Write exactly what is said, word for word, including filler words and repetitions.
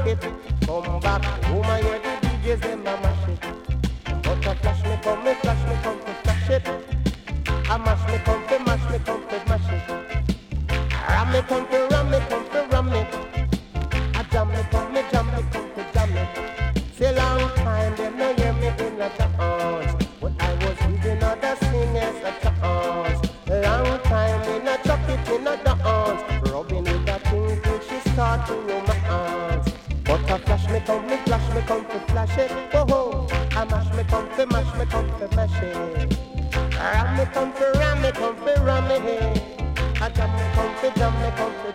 it. Come back home and hear the D Js them a mash it. But a flash me come, me flash me come to flash it. A mash me come to mash me come to mash it. Ram me come to ram me come to ram it. A jam me come me jam me come to jam it. Say long time them no hear me in a chance, but I was giving other singers a chance. Long time in a chuck it in a dance, rubbing with that thing till she start to romance. But a flash me come, me flash me come to flash it. Oh ho, a mash me come to mash me come to mash it. Ram me come to ram me come to ram it. A jam me come to jam me come to